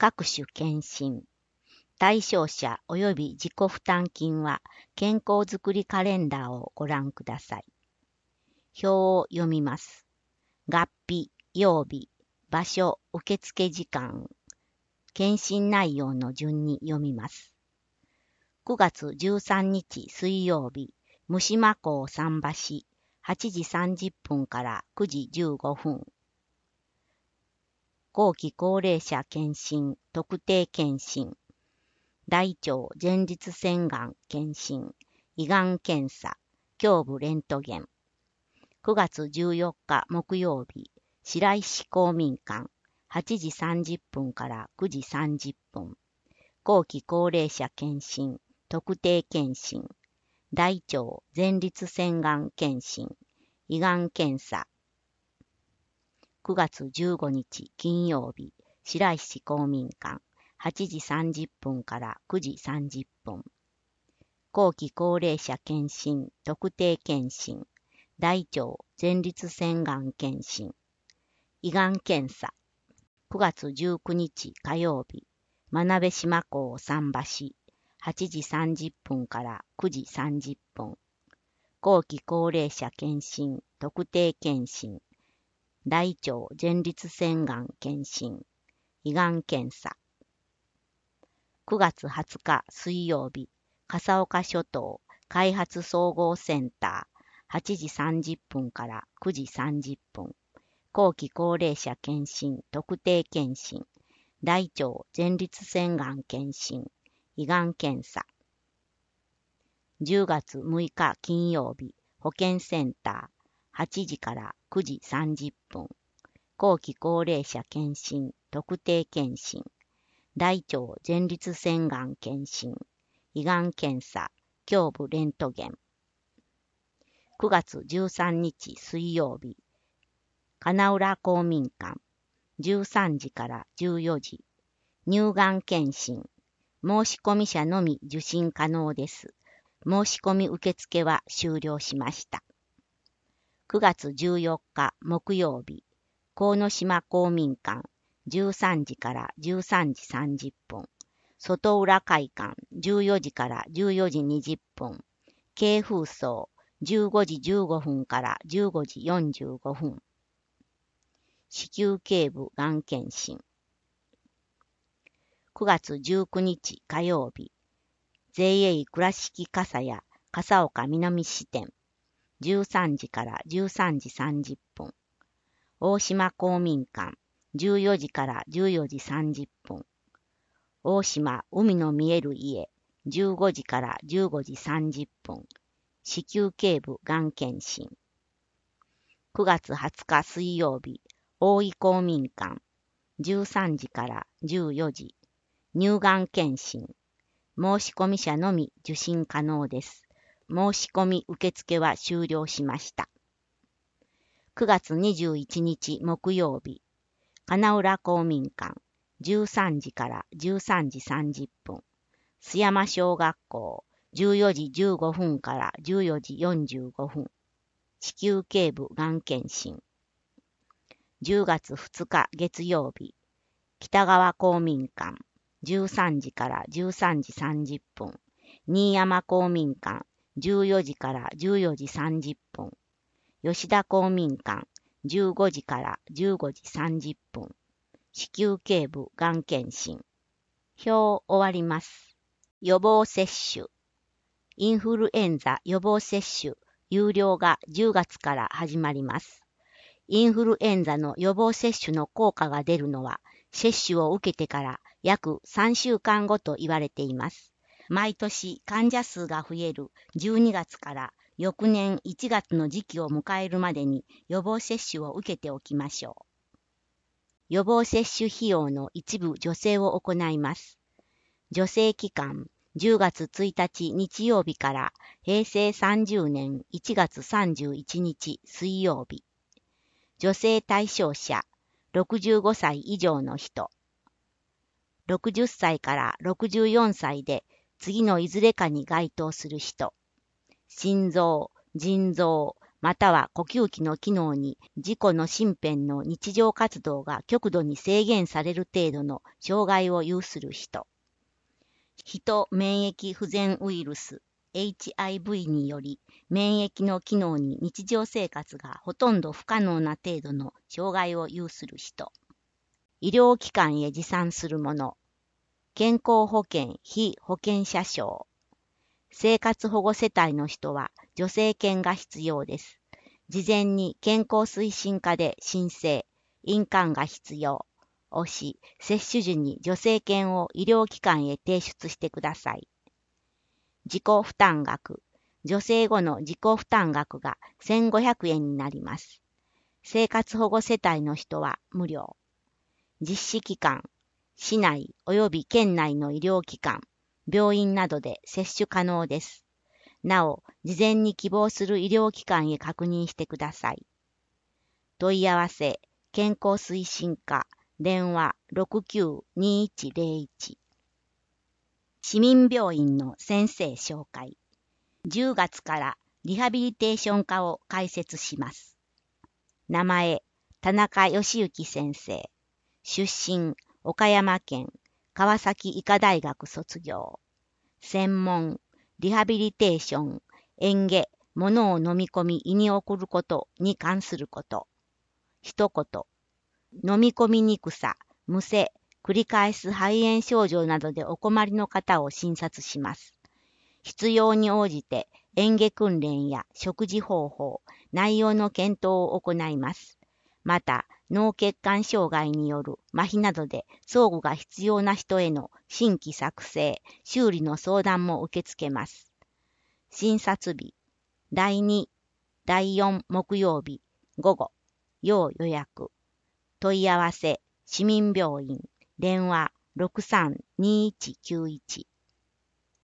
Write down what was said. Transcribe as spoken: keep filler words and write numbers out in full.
各種検診。対象者及び自己負担金は健康づくりカレンダーをご覧ください。表を読みます。月日、曜日、場所、受付時間、検診内容の順に読みます。くがつじゅうさんにち水曜日、三島港桟橋、はちじさんじゅっぷんからくじじゅうごふん。後期高齢者検診、特定検診。大腸前立腺がん検診、胃がん検査、胸部レントゲン。くがつじゅうよっか木曜日、白石公民館、はちじさんじゅっぷんからくじさんじゅっぷん。後期高齢者検診、特定検診。大腸前立腺がん検診、胃がん検査。くがつじゅうごにち金曜日、白石公民館、はちじさんじゅっぷんからくじさんじゅっぷん。後期高齢者検診、特定検診。大腸前立腺がん検診。胃がん検査。くがつじゅうくにち火曜日、真鍋島港桟橋、はちじさんじゅっぷんからくじさんじゅっぷん。後期高齢者検診、特定検診。大腸前立腺がん検診。胃がん検査。くがつはつか水曜日、笠岡諸島開発総合センター、はちじさんじゅっぷんからくじさんじゅっぷん。後期高齢者検診、特定検診。大腸前立腺がん検診。胃がん検査。じゅうがつむいか金曜日、保健センター、はちじからくじさんじゅっぷん。後期高齢者検診、特定検診。大腸前立腺がん検診。胃がん検査、胸部レントゲン。くがつじゅうさんにち水曜日、金浦公民館、じゅうさんじからじゅうよじ。乳がん検診。申し込み者のみ受診可能です。申し込み受付は終了しました。くがつじゅうよっか木曜日、鴻島公民館、じゅうさんじからじゅうさんじさんじゅっぷん。外浦会館、じゅうよじからじゅうよじにじゅっぷん。京風荘、じゅうごじじゅうごふんからじゅうごじよんじゅうごふん。子宮頸部がん検診。くがつじゅうくにち火曜日、ゼーエー倉敷笠谷笠岡南支店、じゅうさんじからじゅうさんじさんじゅっぷん。大島公民館、じゅうよじからじゅうよじさんじゅっぷん。大島海の見える家、じゅうごじからじゅうごじさんじゅっぷん。子宮頸部がん検診。くがつはつか水曜日、大井公民館、じゅうさんじからじゅうよじ。乳がん検診。申し込み者のみ受診可能です。申し込み受付は終了しました。くがつにじゅういちにち木曜日、金浦公民館、じゅうさんじからじゅうさんじさんじゅっぷん。須山小学校、じゅうよじじゅうごふんからじゅうよじよんじゅうごふん。子宮頸部がん検診。じゅうがつふつか月曜日、北川公民館、じゅうさんじからじゅうさんじさんじゅっぷん。新山公民館、じゅうよじからじゅうよじさんじゅっぷん。吉田公民館、じゅうごじからじゅうごじさんじゅっぷん。子宮頸部がん検診。表終わります。予防接種。インフルエンザ予防接種、有料がじゅうがつから始まります。インフルエンザの予防接種の効果が出るのは、接種を受けてから約さんしゅうかんごと言われています。毎年患者数が増えるじゅうにがつから翌年いちがつの時期を迎えるまでに予防接種を受けておきましょう。予防接種費用の一部助成を行います。助成期間、じゅうがつついたち日曜日からへいせいさんじゅうねんいちがつさんじゅういちにち水曜日。助成対象者、ろくじゅうごさい以上の人。ろくじゅっさいからろくじゅうよんさいで次のいずれかに該当する人。心臓、腎臓、 または呼吸器の機能に自己の身辺の日常活動が極度に制限される程度の障害を有する人。人免疫不全ウイルス エイチアイブイ により免疫の機能に日常生活がほとんど不可能な程度の障害を有する人。医療機関へ持参するもの。健康保険被保険者証。生活保護世帯の人は助成金が必要です。事前に健康推進課で申請、印鑑が必要。をし、接種時に助成金を医療機関へ提出してください。自己負担額。助成後の自己負担額がせんごひゃくえんになります。生活保護世帯の人は無料。実施期間。市内及び県内の医療機関、病院などで接種可能です。なお、事前に希望する医療機関へ確認してください。問い合わせ、健康推進課、電話 ろくきゅうにいちゼロいち。市民病院の先生紹介。じゅうがつからリハビリテーション科を開設します。名前、田中義之先生。出身、岡山県川崎医科大学卒業。専門、リハビリテーション、嚥下、物を飲み込み胃に送ることに関すること。一言、飲み込みにくさ、むせ、繰り返す肺炎症状などでお困りの方を診察します。必要に応じて嚥下訓練や食事方法、内容の検討を行います。また、脳血管障害による麻痺などで装具が必要な人への新規作成、修理の相談も受け付けます。診察日、だいに、だいよん木曜日、午後、要予約。問い合わせ、市民病院、電話 ろくさんにいちきゅういち。